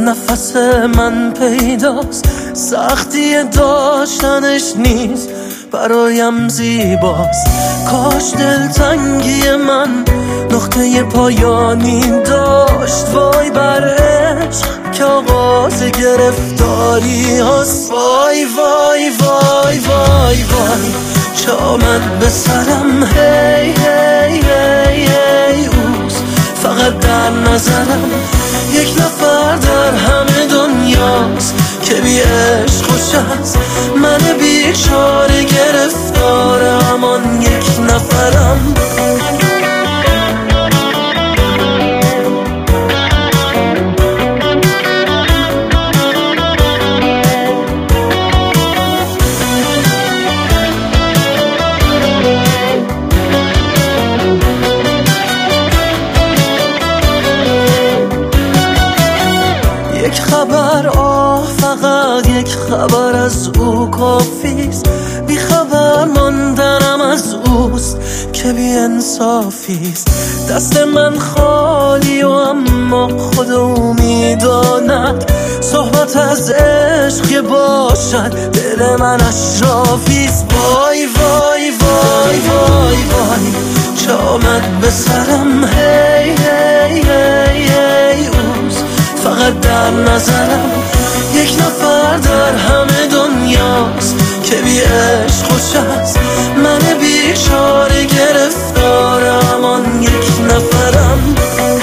نفس من پیداست، سختی داشتنش نیست برایم زیباست. کاش دلتنگی من نقطه پایانی داشت، وای بر عشق که آغاز گرفتاری هست. وای وای وای وای وای چه آمد به سرم، هی هی هی هی اوست فقط در نظرم. یک نفر در همه دنیاست که بی عشق خوش است، من بیچاره گرفتار همان یک نفرم. یک خبر، فقط یک خبر از او کافیست. بی خبر ماندنم از اوست که بی انصافیست. دست من خالی و اما خود او میداند، صحبت از عشق باشد دل من اشرافیست. وای وای وای وای وای چه آمد به سرم، هی هی هی هی اوست فقط در نظرم. یک نفر در همه دنیاست که بی عشق خوش است، من بیچاره گرفتار همان یک نفرم.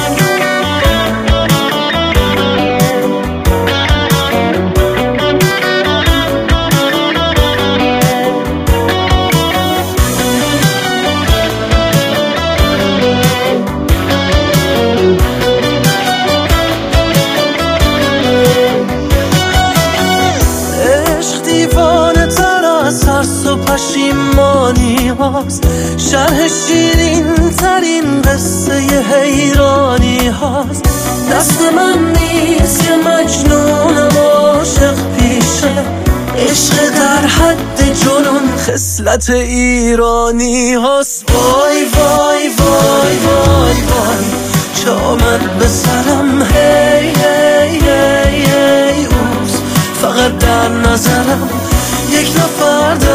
ترس و پشیمانی هاست، شرح شیرین ترین قصه حیرانی هاست. دست من نیست که مجنونم عاشق پیشه، عشق در حد جنون خصلت ایرانی هاست. وای وای وای وای وای چه آمد به سرم، هی هی هی هی اوست فقط در نظرم. یک نفر